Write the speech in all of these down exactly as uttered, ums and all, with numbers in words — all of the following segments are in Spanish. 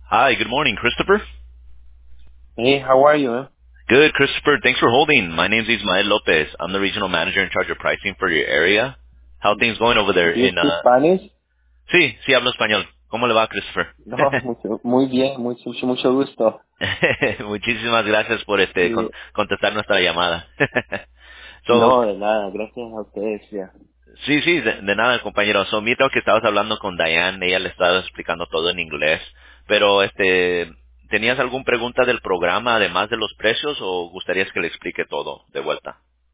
Hi, good morning, Christopher. Hey, how are you, man? Good, Christopher. Thanks for holding. My name's Ismael Lopez. I'm the regional manager in charge of pricing for your area. How are things going over there Do you in, speak uh... Spanish? Sí, sí hablo español. ¿Cómo le va, Christopher? No, mucho, muy bien, mucho, mucho, mucho gusto. Muchísimas gracias por este con- Sí. contestar nuestra llamada. so, No, de nada, gracias a ustedes, ya. sí, sí, de, de nada, compañero. So, mira que estabas hablando con Diane, ella le estaba explicando todo en inglés, pero este, ¿tenías alguna pregunta del programa además de los precios o gustarías que le explique todo de vuelta?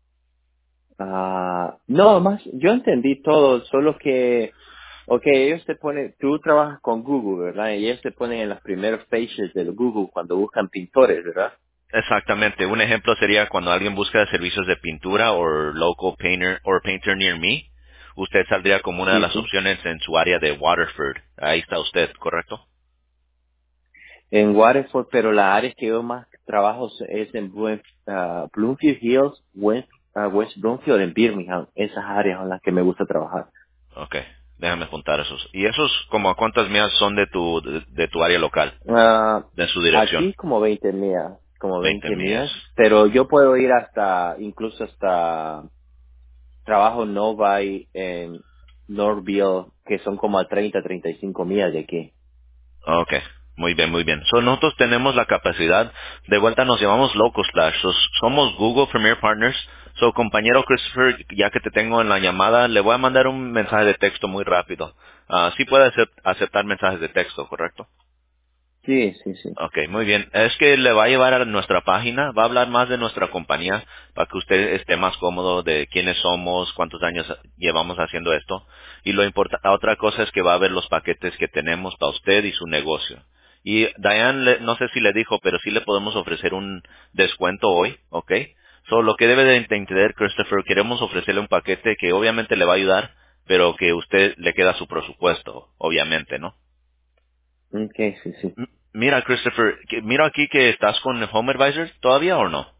Ah, no, más, yo entendí todo, solo que, ok, ellos te ponen, tú trabajas con Google, ¿verdad? Y ellos te ponen en las primeras pages del Google cuando buscan pintores, ¿verdad? Exactamente. Un ejemplo sería cuando alguien busca servicios de pintura o local painter o painter near me, usted saldría como una de Sí, las sí. opciones en su área de Waterford. Ahí está usted, ¿correcto? En Waterford, pero la área que yo más trabajo es en Buen- ah, Bloomfield Hills, West, ah, West Bloomfield, en Birmingham. Esas áreas son las que me gusta trabajar. Ok, déjame apuntar esos. ¿Y esos como a cuántas millas son de tu de, de tu área local, Ah, de su dirección? aquí como veinte millas, como Veinte veinte millas. millas, pero yo puedo ir hasta, incluso hasta trabajo Novi en Norville, que son como a treinta, treinta y cinco millas de aquí. Ok, muy bien, muy bien. So, nosotros tenemos la capacidad, de vuelta nos llamamos Local Slash, So, somos Google Premier Partners. So, compañero Christopher, ya que te tengo en la llamada, le voy a mandar un mensaje de texto muy rápido. Ah, sí puede acep- aceptar mensajes de texto, ¿correcto? Sí, sí, sí. Ok, muy bien. Es que le va a llevar a nuestra página, va a hablar más de nuestra compañía para que usted esté más cómodo de quiénes somos, cuántos años llevamos haciendo esto. Y lo importa, la otra cosa es que va a ver los paquetes que tenemos para usted y su negocio. Y Diane, le- no sé si le dijo, pero sí le podemos ofrecer un descuento hoy, ¿ok? So, lo que debe de entender, Christopher, queremos ofrecerle un paquete que obviamente le va a ayudar, pero que usted le queda su presupuesto, obviamente, ¿no? Ok, sí, sí. M- Mira, Christopher, que- mira aquí que estás con Home Advisor todavía o no.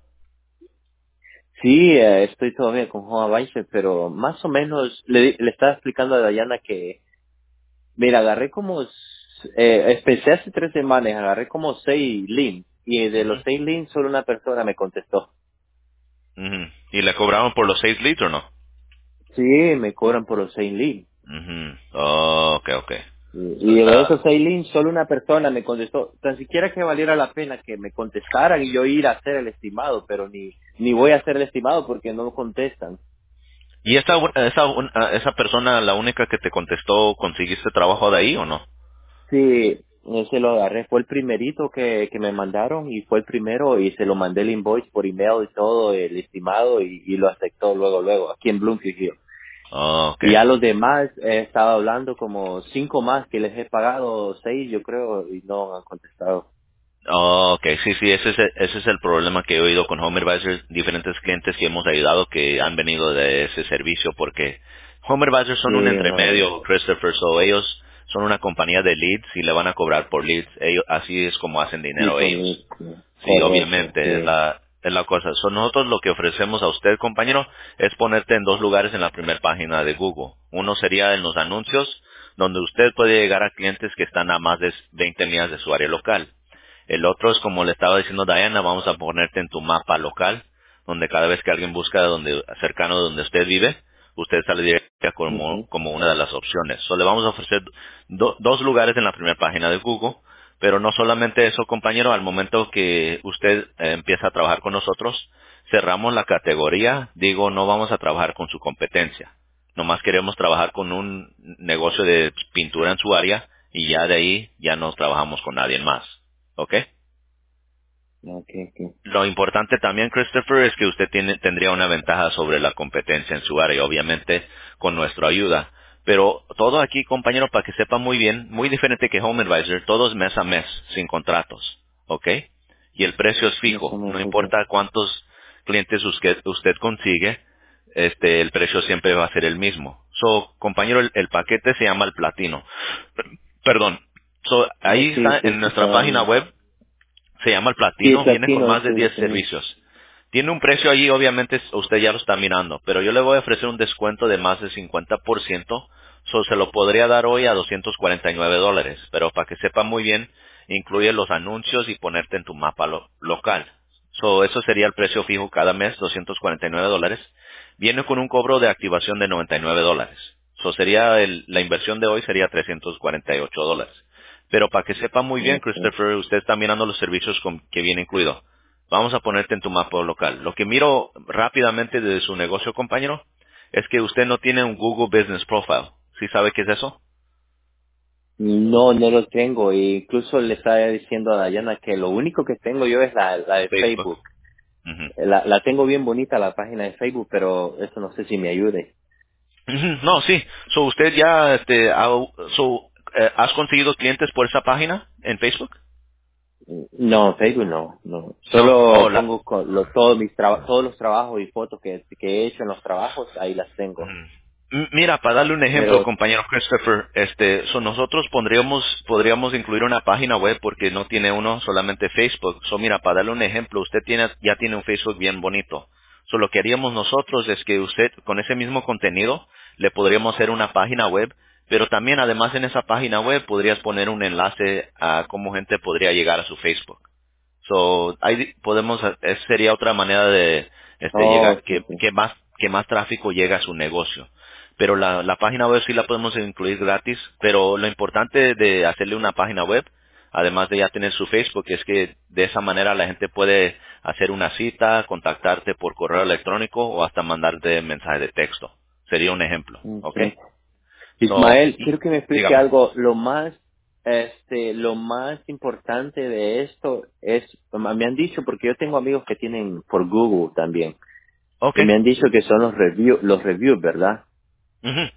Sí, eh, estoy todavía con Home Advisor, pero más o menos le, le estaba explicando a Dayana que, mira, agarré como, s- eh, empecé hace tres semanas, agarré como seis links, y de los Ujú, seis links solo una persona me contestó. ujú. ¿Y le cobraron por los seis leads o no? Sí, me cobran por los seis links. Ujú. Oh, ok, ok. Y So y de está- esos seis links, solo una persona me contestó. Tan siquiera que valiera la pena que me contestaran y yo ir a hacer el estimado, pero ni ni voy a hacer el estimado porque no contestan. ¿Y esa, esa, esa persona, la única que te contestó, conseguiste trabajo de ahí o no? Sí, ese lo agarré. Fue el primerito que, que me mandaron y fue el primero y se lo mandé el invoice por email y todo, el estimado y, y lo aceptó luego, luego, aquí en Bloomfield Hill. Oh, ok. Y a los demás he estado hablando como cinco más que les he pagado seis, yo creo, y no han contestado. Oh, ok, sí, sí, ese es, el, ese es el problema que he oído con Home Advisor, diferentes clientes que hemos ayudado que han venido de ese servicio porque Home Advisor Sí, son un no, entremedio, Christopher, so ellos son una compañía de leads y le van a cobrar por leads, ellos, así es como hacen sí, dinero por ellos. mí, sí. Sí, Correcto, obviamente, es sí. la, es la cosa. So, nosotros lo que ofrecemos a usted, compañero, es ponerte en dos lugares en la primera página de Google. Uno sería en los anuncios, donde usted puede llegar a clientes que están a más de veinte millas de su área local. El otro es como le estaba diciendo Diana, vamos a ponerte en tu mapa local, donde cada vez que alguien busca donde, cercano de donde usted vive, usted sale directa como, Ujú, como una de las opciones. So, le vamos a ofrecer do- dos lugares en la primera página de Google, pero no solamente eso, compañero, al momento que usted eh, empieza a trabajar con nosotros, cerramos la categoría, digo, no vamos a trabajar con su competencia. Nomás queremos trabajar con un negocio de pintura en su área y ya de ahí ya no trabajamos con nadie más. ¿Ok? ok, ok. Lo importante también, Christopher, es que usted tiene, tendría una ventaja sobre la competencia en su área, obviamente con nuestra ayuda. Pero todo aquí, compañero, para que sepa muy bien, muy diferente que Home Advisor, todo es mes a mes, sin contratos. ¿Ok? Y el precio es Eso fijo. me No gusta. importa cuántos clientes usted, usted consigue, este, el precio siempre va a ser el mismo. So, compañero, el, el paquete se llama el platino. Perdón. So, No, ahí sí, está estoy en nuestra página escuchando. web, se llama el Sí, platino, viene con platino, más de sí, diez sí. servicios. Tiene un precio allí, obviamente usted ya lo está mirando, pero yo le voy a ofrecer un descuento de más de cincuenta por ciento, so se lo podría dar hoy a doscientos cuarenta y nueve dólares, pero para que sepa muy bien, incluye los anuncios y ponerte en tu mapa lo- local. So, eso sería el precio fijo cada mes, doscientos cuarenta y nueve dólares. Viene con un cobro de activación de noventa y nueve dólares. So, sería el- la inversión de hoy sería trescientos cuarenta y ocho dólares. Pero para que sepa muy bien, Okay. Christopher, usted está mirando los servicios con- que viene incluido. Vamos a ponerte en tu mapa local. Lo que miro rápidamente de su negocio, compañero, es que usted no tiene un Google Business Profile. ¿Sí sabe qué es eso? No, no lo tengo. E incluso le estaba diciendo a Dayana que lo único que tengo yo es la, la de Facebook. Facebook. Ujú. La, la tengo bien bonita la página de Facebook, pero eso no sé si me ayude. Ujú. No, sí. So, usted ya, este, ha- so, eh, ¿has conseguido clientes por esa página en Facebook? No, Facebook no, no. No. Oh, Solo la- pongo co- lo- todos mis traba- todos los trabajos y fotos que, que he hecho en los trabajos, ahí las tengo. Ujú. M- Mira, para darle un ejemplo, Pero, compañero Christopher, este, so nosotros pondríamos, podríamos incluir una página web porque no tiene uno solamente Facebook. So, mira, para darle un ejemplo, usted tiene, ya tiene un Facebook bien bonito. So, lo que haríamos nosotros es que usted, con ese mismo contenido, le podríamos hacer una página web, pero también además en esa página web podrías poner un enlace a cómo gente podría llegar a su Facebook. So, ahí podemos, esa sería otra manera de este, oh, llegar, sí, que, sí. que más, que más tráfico llega a su negocio. Pero la, la página web sí la podemos incluir gratis, pero lo importante de hacerle una página web, además de ya tener su Facebook, es que de esa manera la gente puede hacer una cita, contactarte por correo electrónico o hasta mandarte mensaje de texto. Sería un ejemplo, ¿ok? Okay. So, Ismael, y, quiero que me explique dígame. algo. Lo más, este, lo más importante de esto es, me han dicho, porque yo tengo amigos que tienen por Google también, Ok. y me han dicho que son los review, los reviews, ¿verdad? Ujú.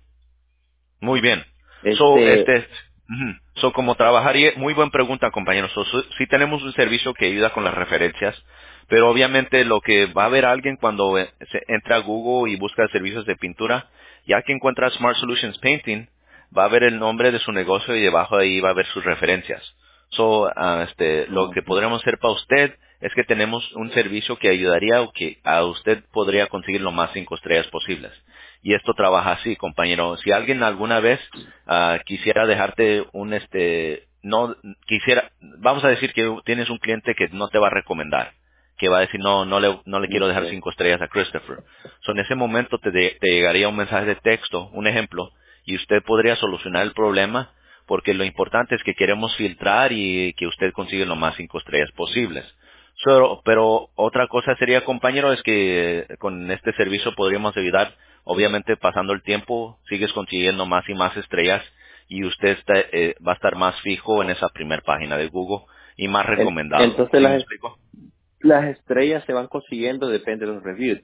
Muy bien. So, Este, este, ujú. So, como trabajaría, muy buena pregunta, compañeros. So, so- sí tenemos un servicio que ayuda con las referencias, pero obviamente lo que va a ver alguien cuando eh, se entra a Google y busca servicios de pintura, ya que encuentra Smart Solutions Painting, va a ver el nombre de su negocio y debajo de ahí va a ver sus referencias. So, ah, este, lo que okay. podremos hacer para usted es que tenemos un servicio que ayudaría o que a usted podría conseguir lo más cinco estrellas posibles. Y esto trabaja así, compañero. Si alguien alguna vez ah, quisiera dejarte un, este, no quisiera, vamos a decir que tienes un cliente que no te va a recomendar, que va a decir no, no le, no le quiero dejar Okay. cinco estrellas a Christopher. So, en ese momento te, de- te llegaría un mensaje de texto, un ejemplo, y usted podría solucionar el problema, porque lo importante es que queremos filtrar y que usted consiga lo más cinco estrellas posibles. So, pero otra cosa sería, compañero, es que eh, con este servicio podríamos ayudar. Obviamente, pasando el tiempo, sigues consiguiendo más y más estrellas y usted está, eh, va a estar más fijo en esa primera página de Google y más En- recomendado. entonces ¿Sí me las, explico? las estrellas se van consiguiendo, depende de los reviews.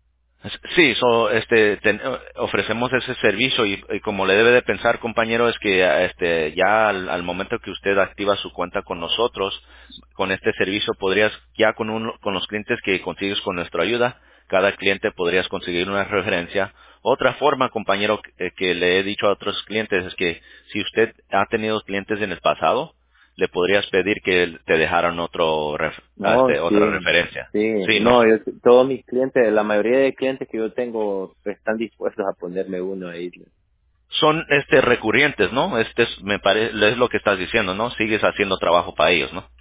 Sí, so, este, ten- ofrecemos ese servicio y, y como le debe de pensar, compañero, es que este, ya al, al momento que usted activa su cuenta con nosotros, con este servicio podrías, ya con, un, con los clientes que consigues con nuestra ayuda, cada cliente podrías conseguir una referencia. Otra forma, compañero, que, que le he dicho a otros clientes es que si usted ha tenido clientes en el pasado, le podrías pedir que te dejaran otro, ref- No, este, otra sí, referencia. sí, Sí, ¿no? no, yo, todos mis clientes, la mayoría de clientes que yo tengo están dispuestos a ponerme uno ahí. Son este recurrentes, ¿no? Este es, me parece, es lo que estás diciendo, ¿no? Sigues haciendo trabajo para ellos, ¿no?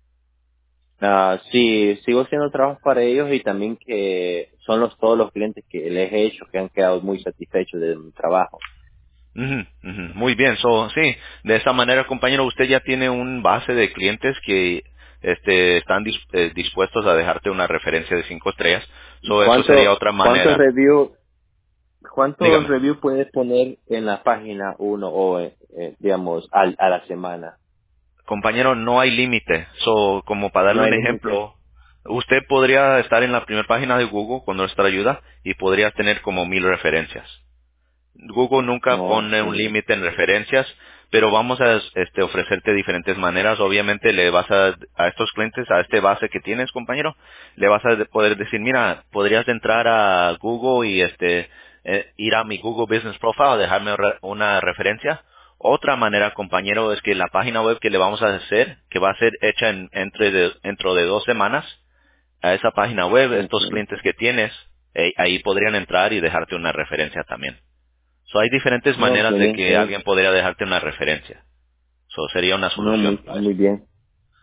Ah, sí, sigo haciendo trabajo para ellos y también que son los todos los clientes que les he hecho que han quedado muy satisfechos de mi trabajo. Ujú, ujú. Muy bien, so, sí, de esa manera, compañero, usted ya tiene un base de clientes que este, están dis- eh, dispuestos a dejarte una referencia de cinco estrellas. So, eso sería ¿Cuánto, otra cuántos manera. review, cuántos Dígame. review puedes poner en la página uno o eh, eh, digamos al, a la semana? Compañero, no hay límite. So, como para No darle hay un límite. ejemplo, usted podría estar en la primera página de Google con nuestra ayuda y podría tener como mil referencias. Google nunca No, pone un sí. límite en referencias, pero vamos a este, ofrecerte diferentes maneras. Obviamente le vas a, a estos clientes, a este base que tienes, compañero, le vas a de- poder decir, mira, podrías entrar a Google y este eh, ir a mi Google Business Profile, dejarme re- una referencia. Otra manera, compañero, es que la página web que le vamos a hacer, que va a ser hecha en, entre de- dentro de dos semanas, a esa página web, estos Okay. clientes que tienes, eh, ahí podrían entrar y dejarte una referencia también. So, hay diferentes No, maneras de excelente. que alguien podría dejarte una referencia. So, sería una No, muy, solución para eso. muy bien.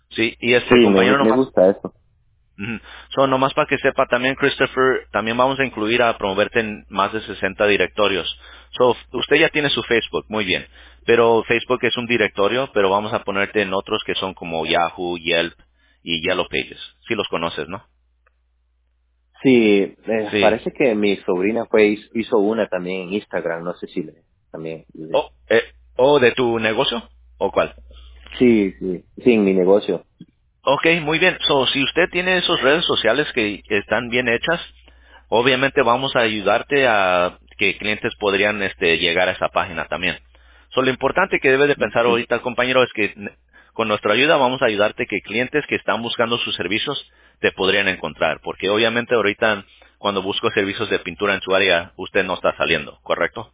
Sí, y Sí, este me, compañero me nomás. gusta eso. Ujú. So, nomás para que sepa también, Christopher, también vamos a incluir a promoverte en más de sesenta directorios. So, usted ya tiene su Facebook, muy bien. Pero Facebook es un directorio, pero vamos a ponerte en otros que son como Yahoo, Yelp y Yellow Pages. Sí los conoces, ¿no? Sí, eh, Sí. parece que mi sobrina fue hizo una también en Instagram, no sé si le, también. le- ¿O eh, o de tu negocio? ¿O cuál? Sí, sí, sí, en mi negocio. Ok, muy bien. So, si usted tiene esas redes sociales que están bien hechas, obviamente vamos a ayudarte a que clientes podrían este, llegar a esa página también. So, lo importante que debe de pensar Okay. ahorita, compañero, es que n- con nuestra ayuda vamos a ayudarte que clientes que están buscando sus servicios te podrían encontrar. Porque obviamente ahorita cuando busco servicios de pintura en su área, usted no está saliendo, ¿correcto?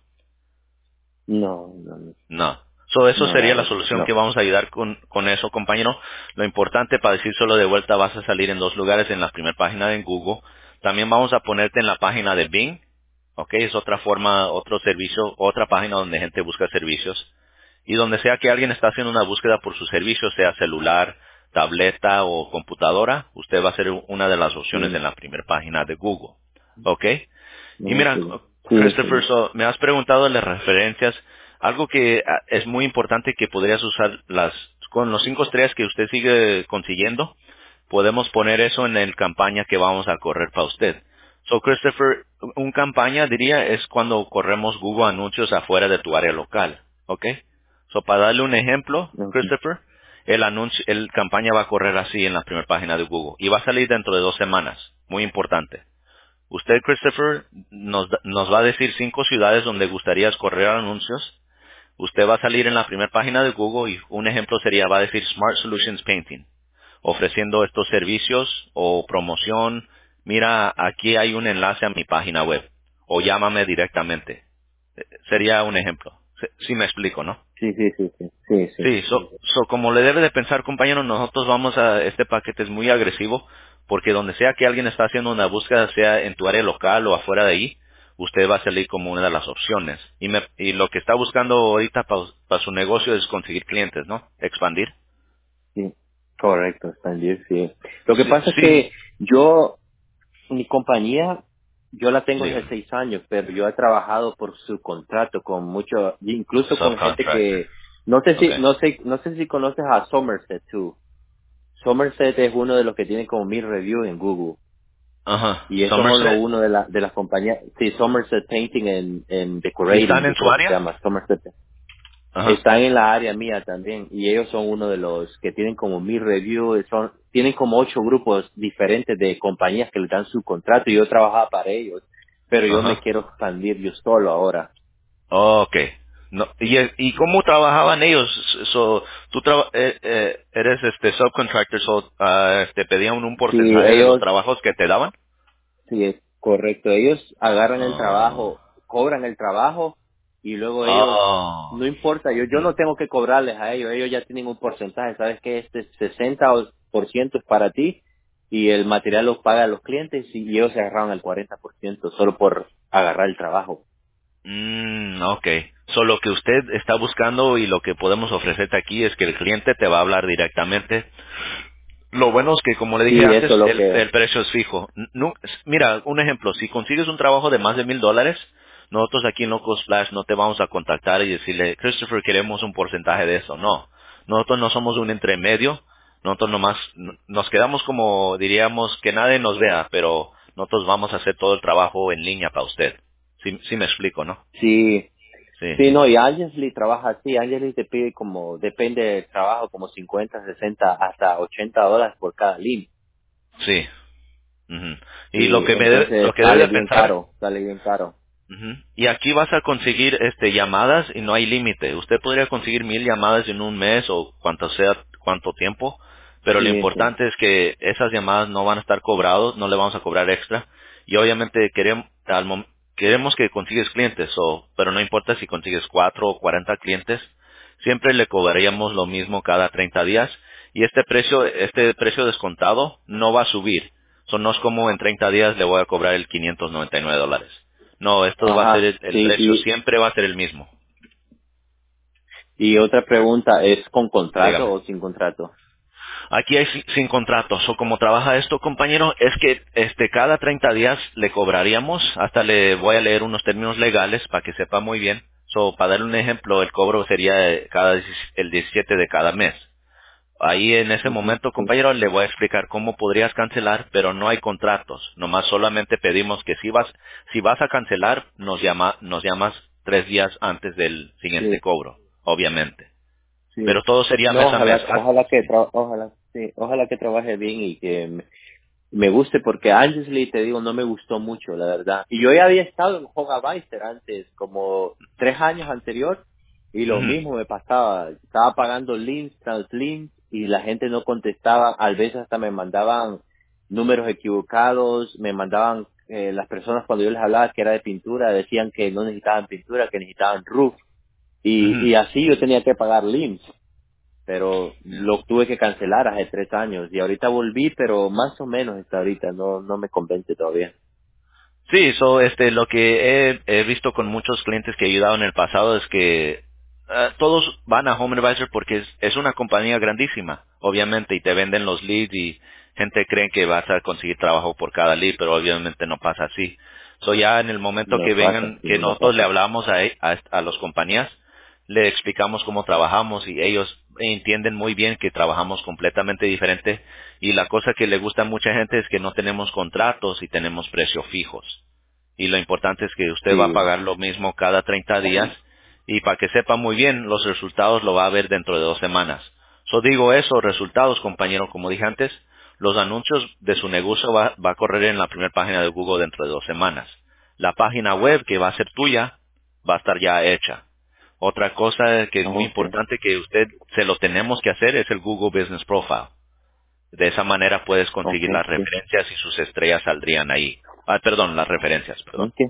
No, no, no, No. So, eso no, la sería la verdad que solución que no. vamos a ayudar con, con eso, compañero. Lo importante, para decírselo de vuelta, vas a salir en dos lugares, en la primera página de Google. También vamos a ponerte en la página de Bing. Ok, es otra forma, otro servicio, otra página donde gente busca servicios. Y donde sea que alguien está haciendo una búsqueda por su servicio, sea celular, tableta o computadora, usted va a ser una de las opciones Sí, en la primera página de Google. ¿Ok? Y no, mira, sí, sí, Christopher, sí. so, me has preguntado de las referencias. Algo que ah, es muy importante que podrías usar las con los cinco estrellas que usted sigue consiguiendo, podemos poner eso en el campaña que vamos a correr para usted. So, Christopher, un campaña diría es cuando corremos Google anuncios afuera de tu área local, ¿ok? So, para darle un ejemplo, Okay. Christopher, el anuncio, el campaña va a correr así en la primera página de Google y va a salir dentro de dos semanas. Muy importante. Usted, Christopher, nos, da- nos va a decir cinco ciudades donde gustaría correr anuncios. Usted va a salir en la primera página de Google y un ejemplo sería, va a decir Smart Solutions Painting, ofreciendo estos servicios o promoción. Mira, aquí hay un enlace a mi página web o llámame directamente. Eh, Sería un ejemplo. Sí me explico, ¿no? Sí, sí, sí, sí, sí, sí. Sí, so, so como le debe de pensar, compañero, nosotros vamos a, este paquete es muy agresivo, porque donde sea que alguien está haciendo una búsqueda, sea en tu área local o afuera de ahí, usted va a salir como una de las opciones. Y, me, y lo que está buscando ahorita para su negocio es conseguir clientes, ¿no? Expandir. Sí, correcto, expandir, sí. Lo que Sí, pasa es sí, que yo, mi compañía, yo la tengo dígame. hace seis años, pero yo he trabajado por su contrato con mucho, incluso con gente Subcontractor. que, no sé si, Okay. no sé, no sé si conoces a Somerset tú. Somerset es uno de los que tiene como mil reviews en Google. Ajá. Y esos son los Somerset. uno de, la, de las compañías, sí, Somerset Painting and, and ¿Y Decorating, están yo en su creo que se área? llama Somerset. Ajá. Están en la área mía también y ellos son uno de los que tienen como mil reviews, son, tienen como ocho grupos diferentes de compañías que les dan su contrato y yo trabajaba para ellos, pero yo me Ajá. quiero expandir yo solo ahora. Ok. No, y, ¿Y cómo trabajaban ellos? So, tú traba- eh, eh, eres este subcontractor, so, ah, te pedían un Sí, porcentaje de los ellos, trabajos que te daban. sí, es correcto, ellos agarran el Oh. trabajo, cobran el trabajo y luego ellos, Oh. no importa, yo, yo Ujú. no tengo que cobrarles a ellos, ellos ya tienen un porcentaje, sabes que este sesenta por ciento es para ti y el material lo pagan los clientes y ellos se agarran el cuarenta por ciento solo por agarrar el trabajo. Mm, ok. So, lo que usted está buscando y lo que podemos ofrecerte aquí es que el cliente te va a hablar directamente. Lo bueno es que, como le Sí, dije antes, eso es lo el, que, el precio es fijo. Nu- mira, un ejemplo, si consigues un trabajo de más de mil dólares, nosotros aquí en Locos Flash no te vamos a contactar y decirle, Christopher, queremos un porcentaje de eso. No. Nosotros no somos un entremedio. Nosotros nomás n- nos quedamos como, diríamos, que nadie nos vea, pero nosotros vamos a hacer todo el trabajo en línea para usted. Sí, sí me explico, ¿no? sí, Sí. sí, no, y Angeli trabaja así, Angeli te pide como, depende del trabajo, como cincuenta sesenta hasta ochenta dólares por cada link. Sí. Ujú. Y lo Sí, que me debe- entonces lo que debe sale de bien pensar. caro, sale bien caro. Ujú. Y aquí vas a conseguir este llamadas y no hay límite. Usted podría conseguir mil llamadas en un mes o cuanto sea, cuánto tiempo, pero lo Sí, sí. importante es que esas llamadas no van a estar cobrados, no le vamos a cobrar extra. Y obviamente queremos, al mom- queremos que consigues clientes, o, pero no importa si consigues cuatro o cuarenta clientes, siempre le cobraríamos lo mismo cada treinta días. Y este precio, este precio descontado no va a subir. So, no es como en treinta días le voy a cobrar el quinientos noventa y nueve dólares. No, esto va a ser Ajá, el, el sí, precio, y, siempre va a ser el mismo. y otra pregunta, ¿es con contrato Dígame. o sin contrato? Aquí hay si- sin contrato. So, como trabaja esto, compañero, es que este cada treinta días le cobraríamos, hasta le voy a leer unos términos legales para que sepa muy bien. So, para darle un ejemplo, el cobro sería eh, cada dieci- el diecisiete de cada mes. Ahí en ese Ujú, momento, sí, compañero, le voy a explicar cómo podrías cancelar, pero no hay contratos. Nomás solamente pedimos que si vas, si vas a cancelar, nos llama, nos llamas tres días antes del siguiente sí, cobro, obviamente. sí. Pero todo sería No, mes a mes. ojalá, Ah, ojalá que sí. tra- ojalá, sí, ojalá que trabaje bien y que me, me guste porque Angesley, te digo, no me gustó mucho, la verdad. Y yo ya había estado en Home Advisor antes, como tres años anterior, y lo Ujú, mismo me pasaba. Estaba pagando links tras links y la gente no contestaba. A veces hasta me mandaban números equivocados, me mandaban, eh, las personas cuando yo les hablaba que era de pintura, decían que no necesitaban pintura, que necesitaban roof. Y, ujú. y así yo tenía que pagar links, pero lo tuve que cancelar hace tres años y ahorita volví, pero más o menos hasta ahorita no no me convence todavía. Sí, so, este, lo que he, he visto con muchos clientes que he ayudado en el pasado es que ah, todos van a Home Advisor porque es, es una compañía grandísima, obviamente, y te venden los leads y gente cree que vas a conseguir trabajo por cada lead, pero obviamente no pasa así. So, ya en el momento No que pasa, vengan, sí, que no nosotros le pasa. hablamos a, e- a, a las compañías, le explicamos cómo trabajamos y ellos entienden muy bien que trabajamos completamente diferente y la cosa que le gusta a mucha gente es que no tenemos contratos y tenemos precios fijos. Y lo importante es que usted va a Sí, pagar lo mismo cada treinta días y para que sepa muy bien los resultados lo va a ver dentro de dos semanas. So digo eso, resultados, compañero, como dije antes, los anuncios de su negocio va, va a correr en la primera página de Google dentro de dos semanas. La página web que va a ser tuya va a estar ya hecha. Otra cosa que es muy okay, importante que usted se lo tenemos que hacer es el Google Business Profile. De esa manera puedes conseguir okay, las sí, referencias y sus estrellas saldrían ahí. Ah, perdón, las referencias, perdón. okay.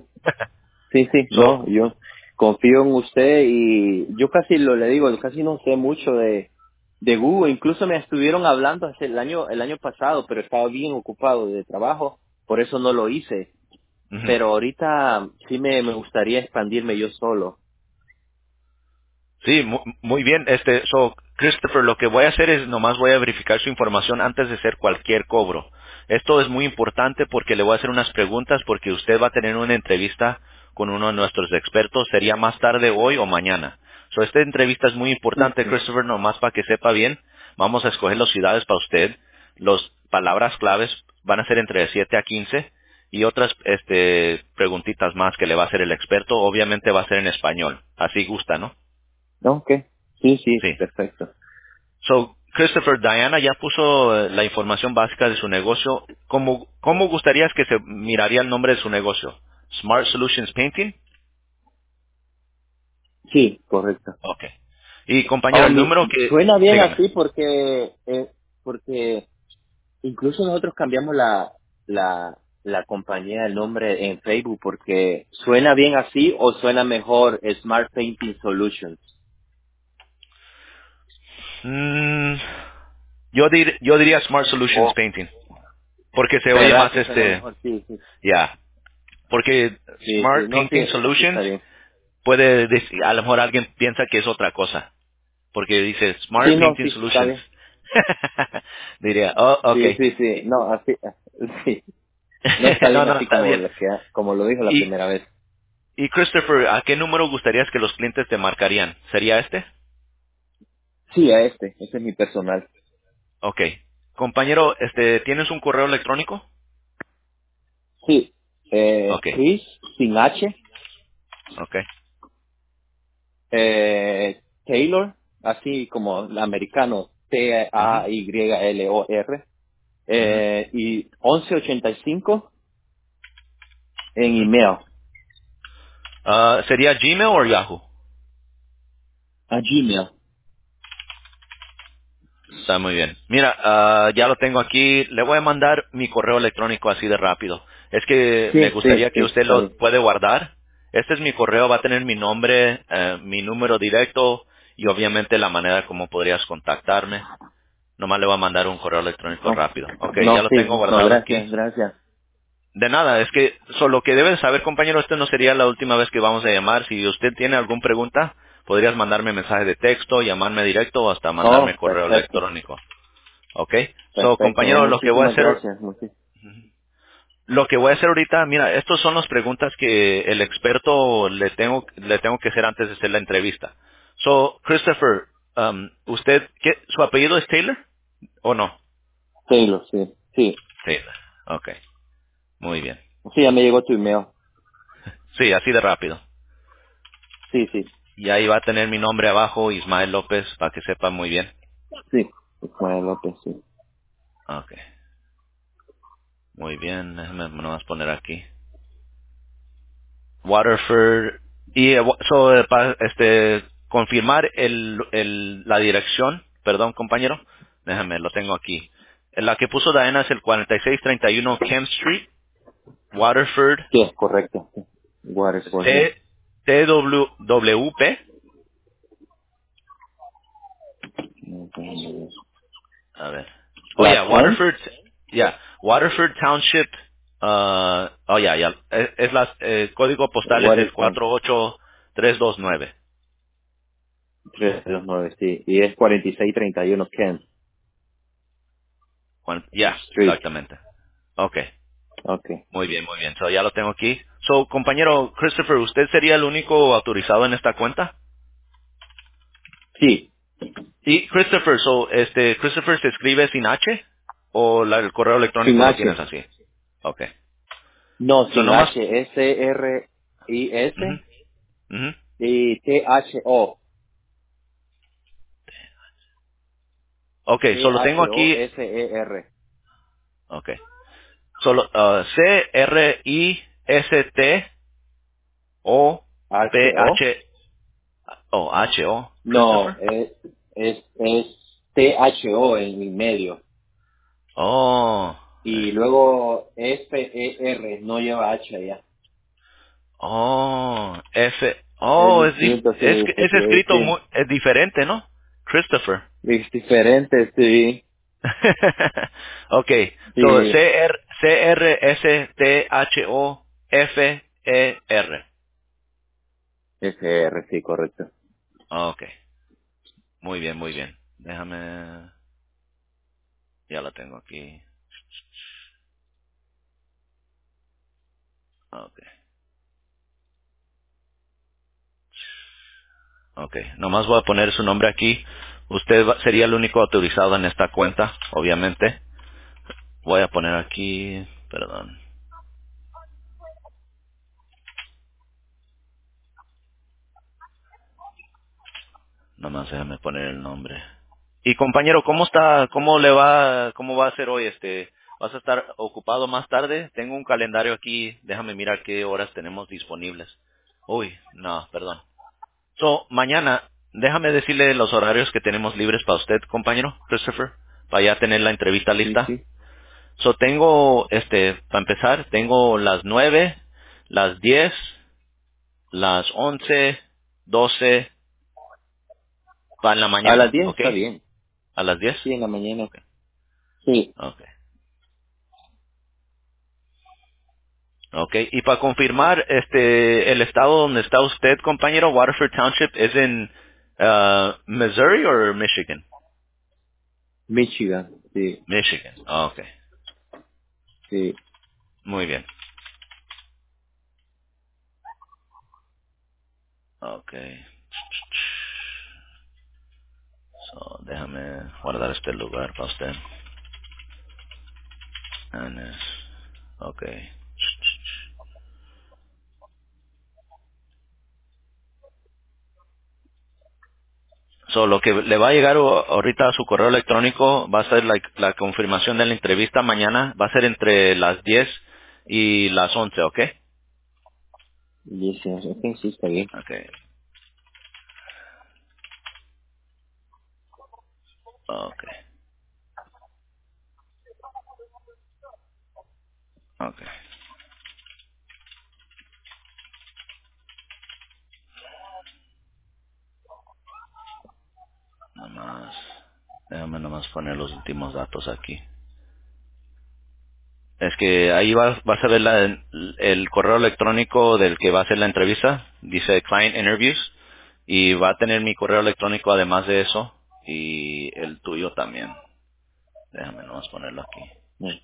Sí, sí, So, no, yo confío en usted y yo casi lo le digo, casi no sé mucho de de Google, incluso me estuvieron hablando hace el año el año pasado, pero estaba bien ocupado de trabajo, por eso no lo hice. ujú. Pero ahorita sí me, me gustaría expandirme yo solo. Sí, mu- muy bien. Este, so, Christopher, lo que voy a hacer es nomás voy a verificar su información antes de hacer cualquier cobro. Esto es muy importante porque le voy a hacer unas preguntas porque usted va a tener una entrevista con uno de nuestros expertos. Sería más tarde hoy o mañana. So, esta entrevista es muy importante, Okay. Christopher, nomás para que sepa bien. Vamos a escoger las ciudades para usted. Las palabras claves van a ser entre siete a quince y otras este, preguntitas más que le va a hacer el experto. Obviamente va a ser en español. Así gusta, ¿no? ¿No? Okay. Sí, sí, Sí. perfecto. So, Christopher, Diana ya puso eh, la información básica de su negocio. ¿Cómo, cómo gustarías que se miraría el nombre de su negocio? Smart Solutions Painting. Sí, correcto. Ok. Y compañero, Oh, el mi, número que, suena bien dígame. así porque eh, porque incluso nosotros cambiamos la la la compañía, el nombre en Facebook porque suena bien así o suena mejor Smart Painting Solutions. Mm, yo, dir- yo diría Smart Solutions Oh, Painting, porque se oye ¿verdad más que suena este, mejor? Sí, sí. ya, porque Sí, sí. Smart No, sí, Painting así Solutions está bien. puede decir, a lo mejor alguien piensa que es otra cosa, porque dice Smart Sí, no, Painting sí, está Solutions. bien. Diría, oh, Sí, ok. sí, sí. No, así, sí. No está no, bien no, así está como bien. lo que como lo dijo la Y, primera vez. y Christopher, ¿a qué número gustarías que los clientes te marcarían? ¿Sería este? Sí, a este, ese es mi personal. Ok. Compañero, este, ¿tienes un correo electrónico? Sí, eh, Ok, Chris sin H, ok. eh, Taylor, así como el americano, T Ujú, A Y L O R, ujú, eh, y once ochenta y cinco en ujú. email, Ah, ¿sería Gmail o Yahoo? a Gmail. Está muy bien. Mira, ah, ya lo tengo aquí. Le voy a mandar mi correo electrónico así de rápido. Es que me Sí, sí, gustaría sí, que usted está lo bien. puede guardar. Este es mi correo, va a tener mi nombre, eh, mi número directo y obviamente la manera como podrías contactarme. Nomás le voy a mandar un correo electrónico No, rápido. Ok, ya no, lo tengo sí, no, guardado aquí. gracias, gracias. De nada, es que solo que debes saber, compañero, esto no sería la última vez que vamos a llamar. Si usted tiene alguna pregunta, podrías mandarme mensaje de texto, llamarme directo o hasta mandarme Oh, correo perfecto. electrónico. ¿Ok? So, Perfecto. No, compañero, lo que voy a muchísimas hacer, gracias. Muchis- lo que voy a hacer ahorita, mira, estas son las preguntas que el experto le tengo, le tengo que hacer antes de hacer la entrevista. So, Christopher, um, ¿usted, qué, su apellido es Taylor o no? Taylor, sí. Sí. Taylor. Ok, muy bien. Sí, ya me llegó tu email. Sí, así de rápido. Sí, sí. Y ahí va a tener mi nombre abajo, Ismael López, para que sepa muy bien. Sí. Ismael López, sí. Ok, muy bien, déjame nomás poner aquí. Waterford, y eh, wa- so, eh, pa- este, confirmar el, el, la dirección, perdón compañero, déjame, lo tengo aquí. La que puso Diana es el cuarenta y seis treinta y uno Kemp Street, Waterford, Sí, es correcto. Sí. Waterford, sí. T, T W W P, a ver, oh La yeah, Kent, Waterford, yeah, Waterford Township, uh, oh yeah, yeah, es, es la, eh, código postal es el Watertown, cuatro ocho tres dos nueve. trescientos veintinueve, sí. Y es cuarenta y seis treinta y uno Kent Cuan- Ya, Street. exactamente. Okay. Ok. Muy bien, muy bien. So, ya lo tengo aquí. So, compañero Christopher, ¿usted sería el único autorizado en esta cuenta? Sí. Y Christopher, so, este, Christopher se escribe sin H o la- el correo Sin electrónico lo tienes H. así. Okay. No, So, sin nomás. H. S R I Ujú, S ujú. y T H O. Okay, T so lo tengo H O aquí. S E R. Okay. Solo uh, C R I S T O H P O. H O H O No, Christopher. es, es, es T H O en mi medio. Oh. Y luego F E R, no lleva H allá. Oh, F. Eh, Oh, lo es, dif- siento, es, sí, es porque es escrito que muy, es diferente, ¿no? Christopher. es diferente, sí. Okay, so Sí, C R C R S T H O F E R. F E R, sí, correcto. Okay, muy bien, muy bien. Déjame, ya la tengo aquí. Okay, okay. Nomás voy a poner su nombre aquí. Usted va- sería el único autorizado en esta cuenta, obviamente. Voy a poner aquí, perdón. Nomás déjame poner el nombre. Y compañero, ¿cómo está, cómo le va, cómo va a ser hoy? Este, ¿vas a estar ocupado más tarde? Tengo un calendario aquí, déjame mirar qué horas tenemos disponibles. Uy, no, perdón. So, mañana, déjame decirle los horarios que tenemos libres para usted, compañero, Christopher, para ya tener la entrevista Sí, lista. sí. So, tengo, este, para empezar, tengo las nueve, las diez, las once, doce, para en la A las mañana, diez ¿ok? está bien. ¿A las diez? Sí, en la mañana. Ok, Sí. ok. Okay, y para confirmar, este, el estado donde está usted, compañero, Waterford Township, ¿es en uh, Missouri o Michigan? Michigan, sí, Michigan. Ah, okay, sí. muy bien. Okay, so, déjame guardar este lugar para usted. Annes. Okay. So, lo que le va a llegar o- ahorita a su correo electrónico va a ser la, la confirmación de la entrevista mañana. Va a ser entre las diez y las once, ¿ok? Y sí, ok, sí, está bien. Okay, okay, okay. Nomás, déjame nomás poner los últimos datos aquí. Es que ahí vas, vas a ver la- el correo electrónico del que va a hacer la entrevista. Dice Client Interviews. Y va a tener mi correo electrónico además de eso. Y el tuyo también. Déjame nomás ponerlo aquí. Mm.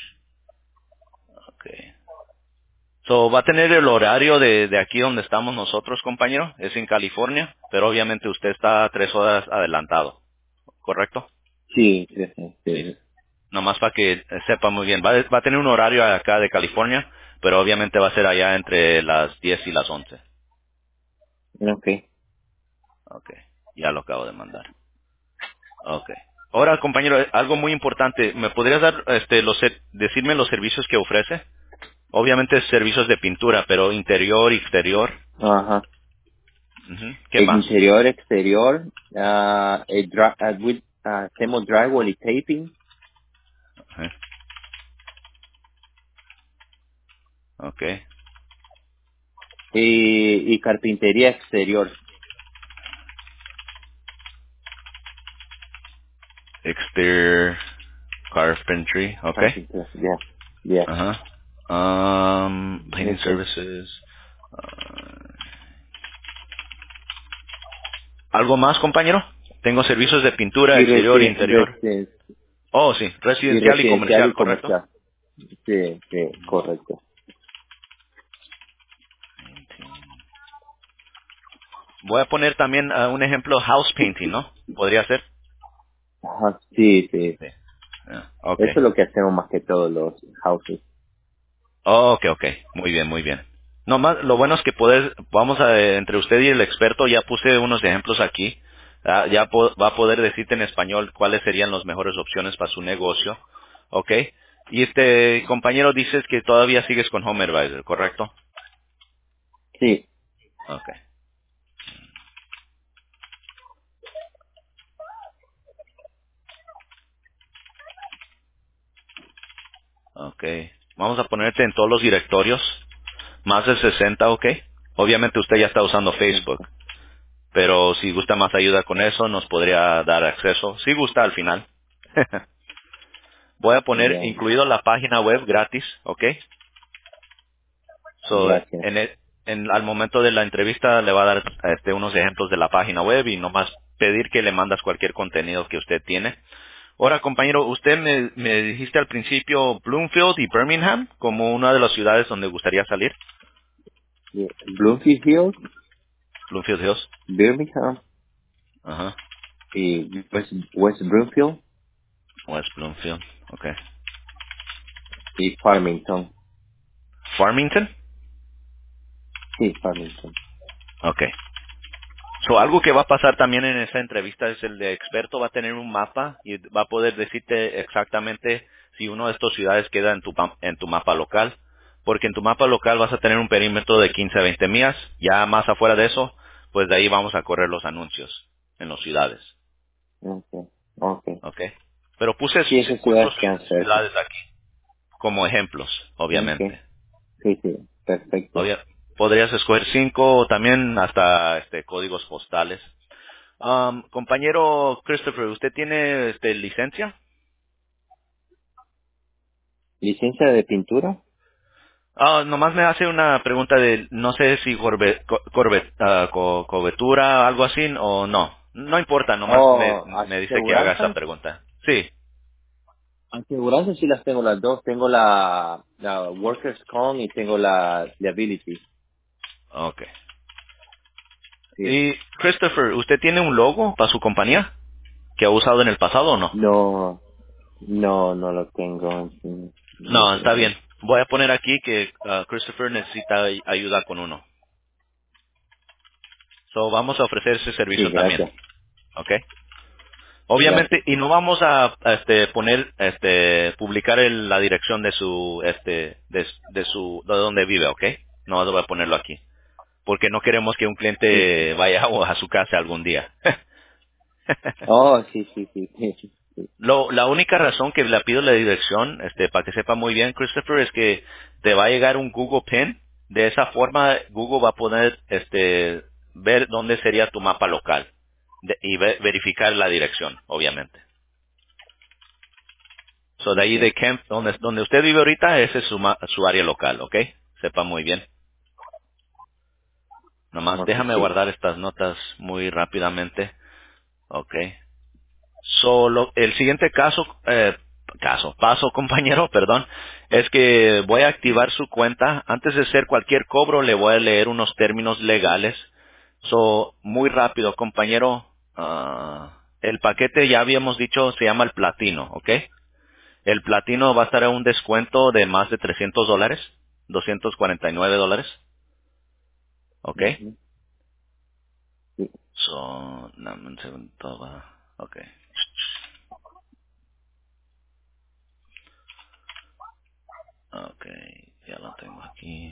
Okay. So, va a tener el horario de, de aquí donde estamos nosotros, compañero. Es en California, pero obviamente usted está tres horas adelantado, ¿correcto? Sí, sí, sí, Sí. sí. Nomás para que sepa muy bien. Va, a- va a tener un horario acá de California, pero obviamente va a ser allá entre las diez y las once. Ok. Okay. Ya lo acabo de mandar. Okay. Ahora, compañero, algo muy importante. ¿Me podrías dar, este, los, ser- decirme los servicios que ofrece? Obviamente servicios de pintura, pero interior, exterior. Ajá. Ujú. ¿Qué El más? interior, exterior, ah, el dra- ah, with- ah, hacemos drywall y taping Ajá. Okay. y, y carpintería exterior. Exterior carpentry. Okay. Carpintería, yeah, yeah. Ajá. Um, painting Eso. services. ah, ¿Algo más, compañero? Tengo servicios de pintura, Y, exterior e resi- interior. resi- Oh, sí. y Residencial y residencial comercial, y ¿correcto? comercial. Sí, sí, correcto. Voy a poner también ah, un ejemplo, house painting, ¿no? ¿Podría ser? Ajá, sí, sí. Sí. Ah, ok. Eso es lo que hacemos más que todos los houses. Oh, ok, ok. Muy bien, muy bien. No más, lo bueno es que poder, vamos a, eh, entre usted y el experto, ya puse unos ejemplos aquí. Ah, ya po- va a poder decirte en español cuáles serían las mejores opciones para su negocio. Ok. Y este compañero dices que todavía sigues con Home Advisor, ¿correcto? Sí, Ok. Ok. Vamos a ponerte en todos los directorios. Más de sesenta, ok. Obviamente usted ya está usando Facebook. Pero si gusta más ayuda con eso, nos podría dar acceso. Si gusta al final. Voy a poner ya, incluido la página web gratis, ¿ok? So, gracias. en el- en- al momento de la entrevista le va a dar este, unos ejemplos de la página web y nomás pedir que le mandas cualquier contenido que usted tiene. Ahora, compañero, usted me, me dijiste al principio Bloomfield y Birmingham como una de las ciudades donde gustaría salir. Yeah. Bloomfield Hills, Bloomfield Hills. Birmingham Ajá. y West, West Bloomfield West Bloomfield. Ok. y Farmington. Farmington. Sí, Farmington. Ok. So, algo que va a pasar también en esa entrevista es el de experto va a tener un mapa y va a poder decirte exactamente si una de estas ciudades queda en tu, pa- en tu mapa local, porque en tu mapa local vas a tener un perímetro de quince a veinte millas, ya más afuera de eso, pues de ahí vamos a correr los anuncios en las ciudades, Okay, okay. ¿ok? Pero puse Sí, ci- esas cuatro ciudades quedan ci- cerca. ciudades aquí como ejemplos, Okay. obviamente. Sí, sí, perfecto. Obvia- podrías escoger cinco o también hasta este, códigos postales. Um, compañero Christopher, ¿usted tiene este, licencia? ¿Licencia de pintura? Ah, nomás me hace una pregunta de, no sé si corbe, co- corbe- ah, co- cobertura, algo así, o no. No importa, nomás me, Oh, me dice que haga esa aseguranzas. pregunta. Sí, Aseguranzas sí las tengo las dos. Tengo la, la Workers' Comp y tengo la Liability. ok. Sí. Y Christopher, ¿usted tiene un logo para su compañía que ha usado en el pasado o no? No, no, no lo tengo. Sí, no No, está tengo. bien. Voy a poner aquí que ah, Christopher necesita ay- ayuda con uno. So, vamos a ofrecer ese Sí, servicio también, gracias. ¿ok? Obviamente, Gracias. y no vamos a, a, este, poner, este, publicar el- la dirección de su, este, de, de su, de donde vive, ¿ok? No voy a ponerlo aquí, porque no queremos que un Sí. cliente vaya a su casa algún día. Oh, sí, sí, sí. Sí, sí. Lo, la única razón que le pido la dirección, este, para que sepa muy bien, Christopher, es que te va a llegar un Google Pin. De esa forma, Google va a poder, este, ver dónde sería tu mapa local de- y ve- verificar la dirección, obviamente. So, de ahí Okay. de Kemp, donde, donde usted vive ahorita, ese es su, ma- su área local, ¿ok? Sepa muy bien. Nomás Okay, déjame sí. guardar estas notas muy rápidamente, ¿ok? So, lo- el siguiente caso, eh, caso, paso, compañero, perdón, es que voy a activar su cuenta. Antes de hacer cualquier cobro, le voy a leer unos términos legales. So, muy rápido, compañero, ah, el paquete ya habíamos dicho se llama el platino, ¿ok? El platino va a estar a un descuento de más de trescientos dólares, doscientos cuarenta y nueve dólares, ¿ok? Ujú. Sí. So, dame un segundo, va, ok. Ok, ya lo tengo aquí.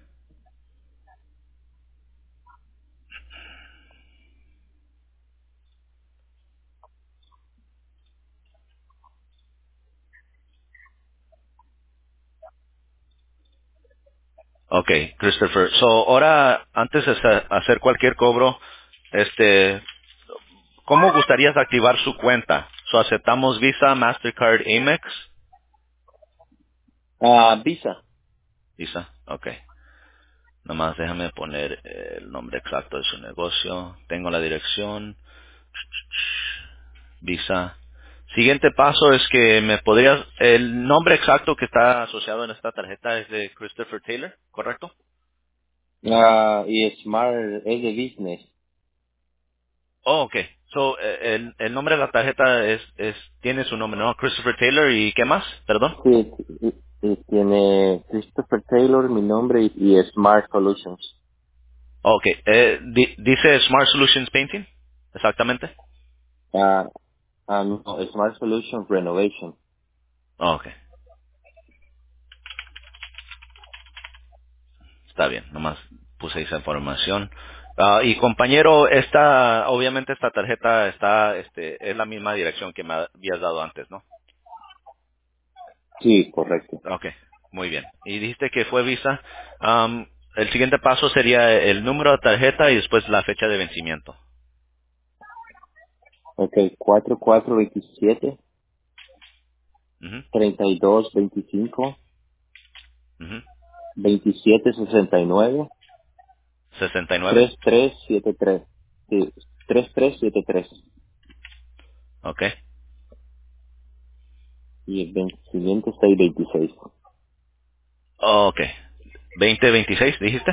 Ok, Christopher. So, ahora, antes de hacer hacer cualquier cobro, este, ¿cómo gustarías activar su cuenta? So, aceptamos Visa, Mastercard, Amex. Ah, Visa. Visa, ok. Nomás déjame poner el nombre exacto de su negocio. Tengo la dirección. Visa. Siguiente paso es que me podrías, el nombre exacto que está asociado en esta tarjeta es de Christopher Taylor, ¿correcto? Ah, y Smart es de business. Oh, okay. So, eh, el, el nombre de la tarjeta es, es, tiene su nombre, ¿no? Christopher Taylor y ¿qué más? Perdón. Sí, y, y tiene Christopher Taylor, mi nombre, y, y Smart Solutions. Oh, okay. Eh, di- dice Smart Solutions Painting. Exactamente. Ah, ah, no, Smart Solutions Renovation. Oh, okay. Está bien. Nomás puse esa información. Ah, y compañero, esta, obviamente esta tarjeta está, este, es la misma dirección que me habías dado antes, ¿no? Sí, correcto. Okay. Muy bien. Y dijiste que fue Visa. Am, el siguiente paso sería el número de tarjeta y después la fecha de vencimiento. Ok, cuatro cuatro veintisiete, Ujú, treinta y dos veinticinco, ujú. veintisiete sesenta y nueve, sesenta y nueve. tres tres siete tres. Sí, tres tres siete tres. Ok. Y el vencimiento seis veintiséis. Ok. veinte veintiséis, dijiste.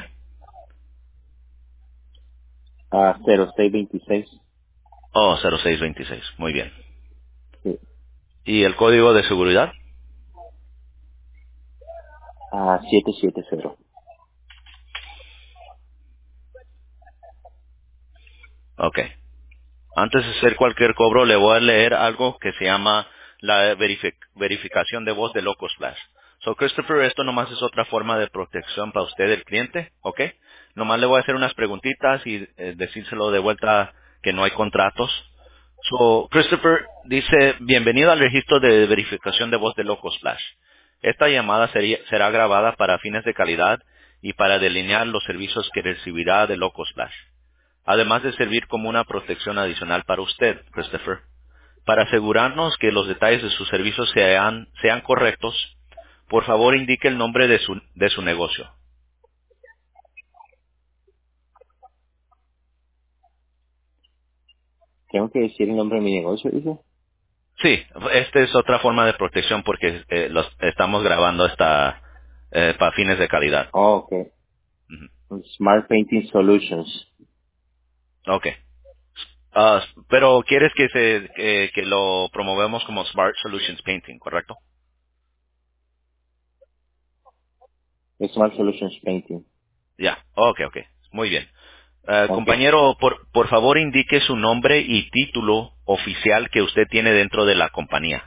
Ah, cero seis veintiséis. Oh, cero seis veintiséis. Muy bien. Sí. ¿Y el código de seguridad? Ah, siete siete cero. Ok. Antes de hacer cualquier cobro, le voy a leer algo que se llama la verifi- verificación de voz de Locosplash. So, Christopher, esto nomás es otra forma de protección para usted, el cliente, ¿ok? Nomás le voy a hacer unas preguntitas y eh, decírselo de vuelta que no hay contratos. So, Christopher dice, bienvenido al registro de verificación de voz de Locosplash. Esta llamada sería- será grabada para fines de calidad y para delinear los servicios que recibirá de Locosplash, además de servir como una protección adicional para usted, Christopher. Para asegurarnos que los detalles de sus servicios sean, sean correctos, por favor indique el nombre de su, de su negocio. ¿Tengo que decir el nombre de mi negocio, dice? Sí, esta es otra forma de protección porque eh, los, estamos grabando esta eh, para fines de calidad. Oh, ok. Ujú. Smart Painting Solutions. Ok. Ah, pero quieres que, se, que, que lo promovemos como Smart Solutions Painting, ¿correcto? Smart Solutions Painting. Ya, ok, ok. Muy bien. Eh, Ok. compañero, por, por favor indique su nombre y título oficial que usted tiene dentro de la compañía.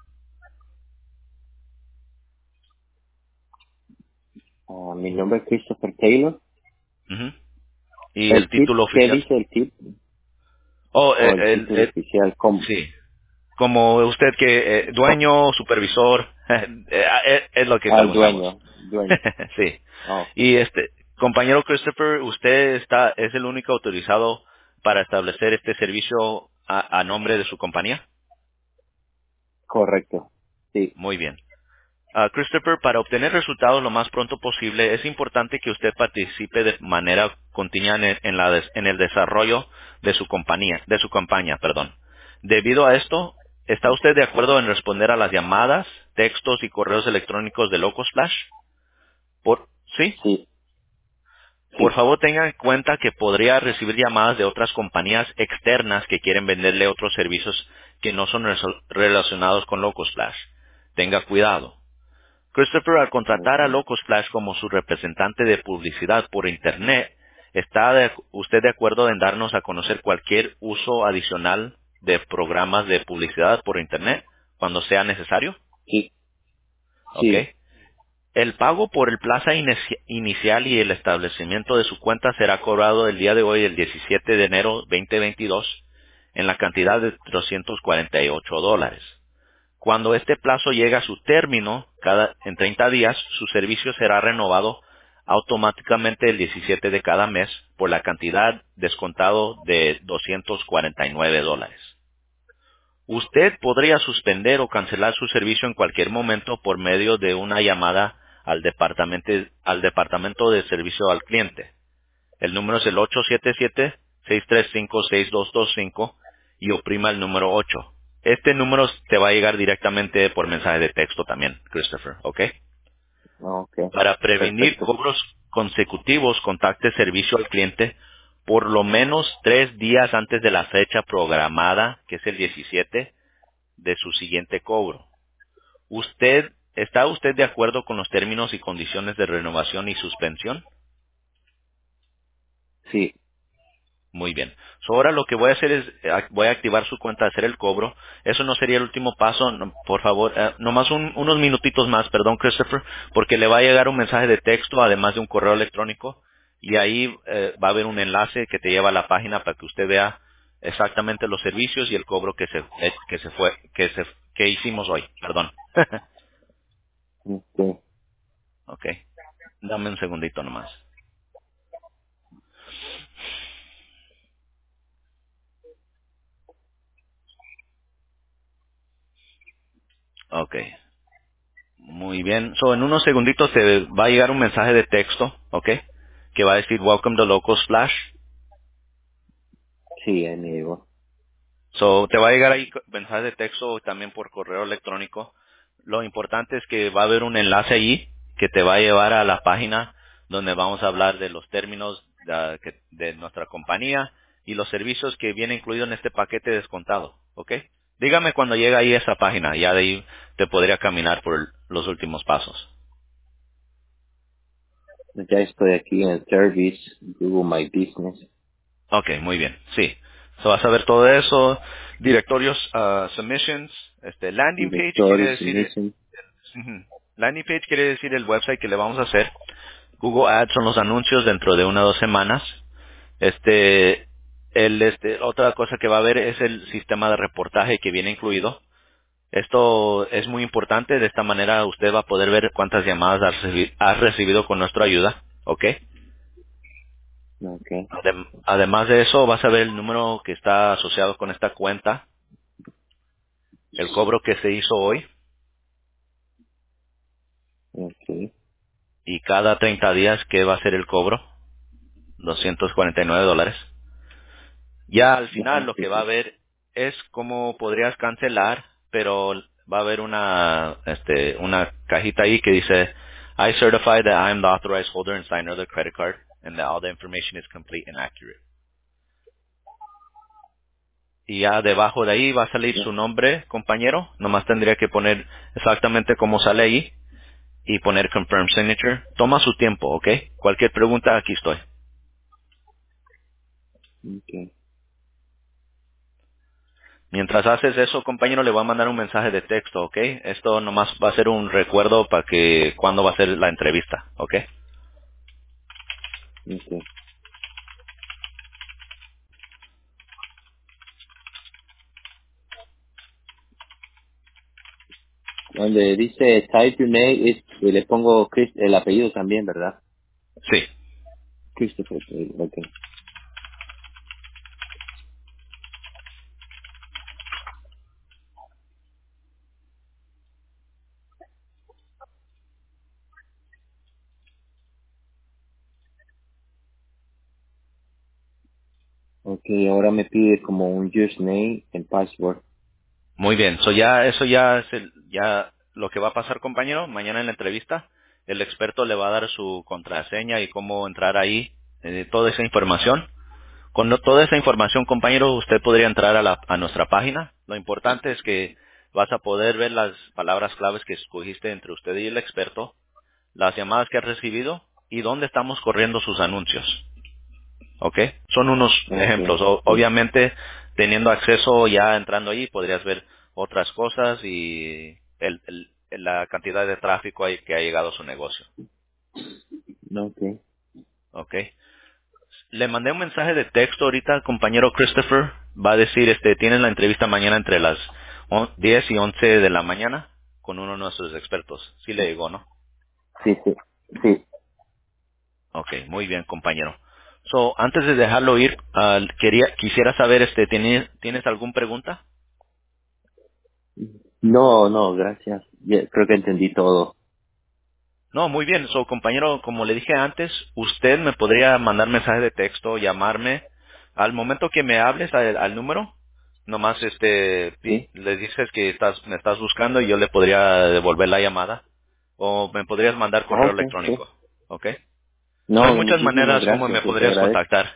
Ah, mi nombre es Christopher Taylor. Ujú. Y el ¿El tip? título ¿Qué oficial. dice el tip? Oh, O eh, el el, título el- oficial. ¿Cómo? sí. Como usted que eh, Co- dueño, supervisor, eh, es, es lo que Al usamos. dueño. Dueño. Sí. Ah, ok. Y este, compañero Christopher, usted está es el único autorizado para establecer este servicio a, a nombre de su compañía. Correcto. Sí. Muy bien. Ah, Christopher, para obtener resultados lo más pronto posible, es importante que usted participe de manera continua en el, en la des- en el desarrollo de su compañía, de su campaña, perdón. Debido a esto, ¿Está usted de acuerdo en responder a las llamadas, textos y correos electrónicos de Locosplash? Por, ¿Sí? Sí, Por sí. favor, tenga en cuenta que podría recibir llamadas de otras compañías externas que quieren venderle otros servicios que no son reso- relacionados con Locosplash. Tenga cuidado. Christopher, al contratar a Okay. Locosplash como su representante de publicidad por Internet, ¿está de- usted de acuerdo en darnos a conocer cualquier uso adicional de programas de publicidad por Internet cuando sea necesario? Sí, ¿Ok? sí. El pago por el plaza inici- inicial y el establecimiento de su cuenta será cobrado el día de hoy, el diecisiete de enero dos mil veintidós, en la cantidad de trescientos cuarenta y ocho dólares. Cuando este plazo llegue a su término, cada, en treinta días, su servicio será renovado automáticamente el diecisiete de cada mes por la cantidad descontado de doscientos cuarenta y nueve dólares. Usted podría suspender o cancelar su servicio en cualquier momento por medio de una llamada al departamento, al departamento de servicio al cliente. El número es el ocho siete siete, seis tres cinco, seis dos dos cinco y oprima el número ocho. Este número te va a llegar directamente por mensaje de texto también, Christopher, ¿ok? Okay. Para prevenir Perfecto. cobros consecutivos, contacte servicio al cliente por lo menos tres días antes de la fecha programada, que es el diecisiete, de su siguiente cobro. ¿Usted, está usted de acuerdo con los términos y condiciones de renovación y suspensión? Sí. Muy bien. So, ahora lo que voy a hacer es, eh, voy a activar su cuenta, hacer el cobro. Eso no sería el último paso, no, por favor, eh, nomás un- unos minutitos más, perdón, Christopher, porque le va a llegar un mensaje de texto, además de un correo electrónico, y ahí eh, va a haber un enlace que te lleva a la página para que usted vea exactamente los servicios y el cobro que se, eh, que se fue, que se, que hicimos hoy, perdón. Okay. Ok. Dame un segundito nomás. Ok. Muy bien. So, en unos segunditos te va a llegar un mensaje de texto, ¿ok? Que va a decir Welcome to Locos Flash. Sí, ahí me llegó. So, te va a llegar ahí co- mensaje de texto también por correo electrónico. Lo importante es que va a haber un enlace allí que te va a llevar a la página donde vamos a hablar de los términos de, que- de nuestra compañía y los servicios que viene incluido en este paquete descontado, ¿ok? Dígame cuando llega ahí esa página, ya de ahí te podría caminar por los últimos pasos. Ya estoy aquí en el service, Google My Business, Ok, muy bien, sí. So, vas a ver todo eso, directorios, ah, submissions, este, landing page quiere directory, decir, submission. ujú, landing page quiere decir el website que le vamos a hacer. Google Ads son los anuncios dentro de una o dos semanas. Este, el, este, otra cosa que va a haber es el sistema de reportaje que viene incluido. Esto es muy importante, de esta manera usted va a poder ver cuántas llamadas ha recibi- ha recibido con nuestra ayuda, ¿ok? Okay. Adem- Además de eso, vas a ver el número que está asociado con esta cuenta, el cobro que se hizo hoy Okay. y cada treinta días que va a ser el cobro, doscientos cuarenta y nueve dólares. Ya al final Ah, lo sí, que va a sí. ver es cómo podrías cancelar, pero va a haber una, este, una cajita ahí que dice, I certify that I am the authorized holder and signer of the credit card and that all the information is complete and accurate. Y ya debajo de ahí va a salir su Ya. nombre, compañero. Nomás tendría que poner exactamente cómo sale ahí y poner confirm signature. Toma su tiempo, ¿ok? Cualquier pregunta, aquí estoy. Okay. Mientras haces eso, compañero, le voy a mandar un mensaje de texto, ¿ok? Esto nomás va a ser un recuerdo para que cuándo va a ser la entrevista, ¿ok? Okay. Donde dice type your name, es, y le pongo Chris, el apellido también, ¿verdad? Sí. Christopher. eh, Okay. Okay, ahora me pide como un username and password. Muy bien, so ya eso ya es el- ya lo que va a pasar, compañero. Mañana en la entrevista, el experto le va a dar su contraseña y cómo entrar ahí, eh, toda esa información. Con no- toda esa información, compañero, usted podría entrar a, la- a nuestra página. Lo importante es que vas a poder ver las palabras claves que escogiste entre usted y el experto, las llamadas que ha recibido y dónde estamos corriendo sus anuncios. ¿Ok? Son unos ejemplos. Okay, O- sí. obviamente, teniendo acceso ya entrando ahí, podrías ver otras cosas y el- el- la cantidad de tráfico ahí que ha llegado a su negocio. Okay. ¿Ok? Le mandé un mensaje de texto ahorita al compañero Christopher. Va a decir, este, tienen la entrevista mañana entre las on- diez y once de la mañana con uno de nuestros expertos. Sí le llegó, ¿no? Sí, sí, sí. Ok, muy bien, compañero. So, antes de dejarlo ir, ah, quería, quisiera saber, este, ¿tienes, ¿tienes alguna pregunta? No, no, gracias. Ya, creo que entendí todo. No, muy bien. So, compañero, como le dije antes, usted me podría mandar mensaje de texto, llamarme. Al momento que me hables al, al número, nomás este, pi- Sí. le dices que estás, me estás buscando y yo le podría devolver la llamada. O me podrías mandar Ah, correo okay, sí. electrónico. ¿Ok? So, hay No, muchas muchísimas maneras como gracias, me sí, te podrías agradezco. contactar.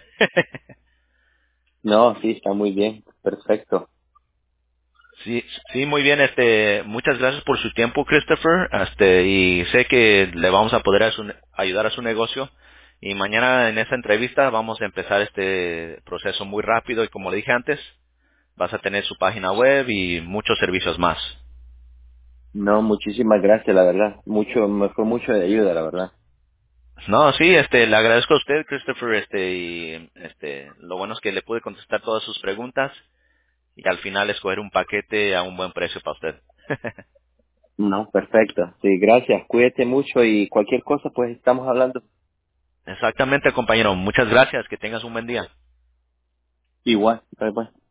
No, sí, está muy bien. Perfecto. Sí, sí, muy bien. Este, muchas gracias por su tiempo, Christopher. Este, y sé que le vamos a poder a su- ayudar a su negocio. Y mañana en esta entrevista vamos a empezar este proceso muy rápido y como le dije antes, vas a tener su página web y muchos servicios más. No, muchísimas gracias, la verdad. Mucho, me fue mucho de ayuda, la verdad. No, sí, este, le agradezco a usted, Christopher, este, y este, lo bueno es que le pude contestar todas sus preguntas y al final escoger un paquete a un buen precio para usted. No, perfecto. Sí, gracias. Cuídate mucho y cualquier cosa, pues estamos hablando. Exactamente, compañero. Muchas gracias. Que tengas un buen día. Igual. Bye, bye.